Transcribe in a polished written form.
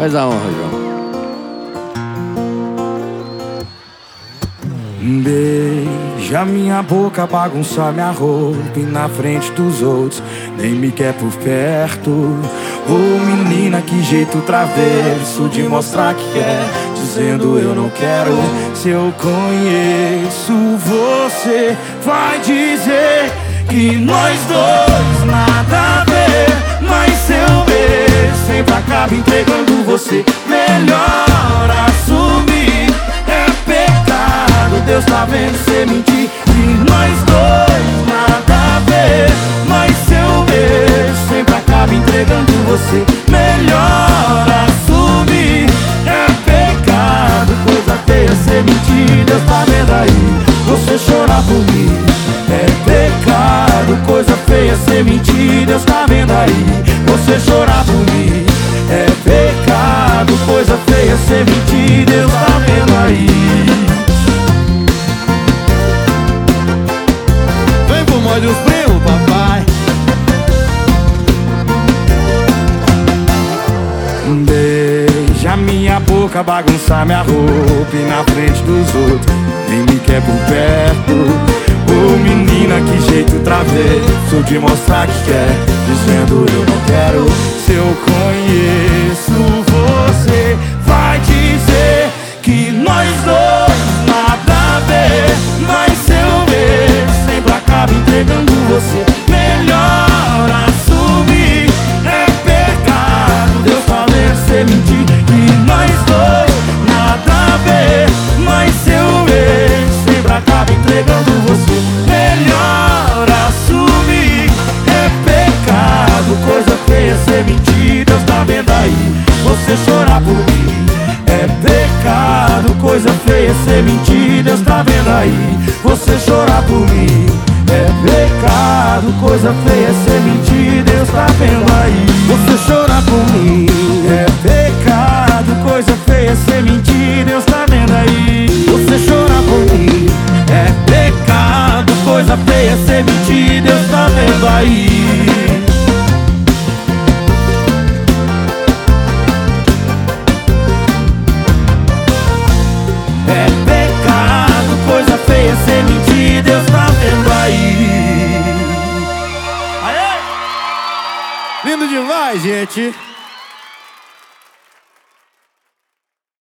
Faz a honra, João. Beija minha boca, bagunça minha roupa e na frente dos outros nem me quer por perto. Ô menina, que jeito travesso de mostrar que quer, dizendo eu não quero. Se eu conheço você, vai dizer que nós dois nada a ver. Mas seu beijo sempre acaba entregando você. Melhor assumir, é pecado, Deus tá vendo cê mentir. E nós dois nada a ver, mas seu beijo sempre acaba entregando você. Melhor assumir, é pecado, coisa feia cê mentir. Deus tá vendo aí, você chorar por mim. É pecado, coisa feia cê mentir. Deus tá vendo aí, você chorar por mim. É pecado, coisa feia cê mentir. Deus tá vendo aí. Vem pro molde os primos, papai. Beija minha boca, bagunça minha roupa e na frente dos outros nem me quer por perto. Ô menina, que jeito travesso de mostrar que quer, dizendo eu não quero. Se eu conheço você, vai dizer que nós dois nada a ver. Mas seu beijo sempre acaba entregando você. Melhor assumir, é pecado, Deus tá vendo cê mentir. Que nós dois nada a ver, mas seu beijo sempre acaba entregando você. Melhor assumir, é pecado, coisa feia cê mentir. Deus tá vendo aí, você chorar por mim. É pecado, coisa feia cê mentir. Deus tá vendo aí, você chorar por mim. É pecado, coisa feia cê mentir. Deus tá vendo aí, você chorar por mim. É pecado, coisa feia cê mentir. Deus tá vendo aí, você chorar por mim. É pecado, coisa feia cê mentir. Deus tá vendo aí. É pecado, coisa feia cê mentir. Deus tá vendo aí. Aê! Lindo demais, gente.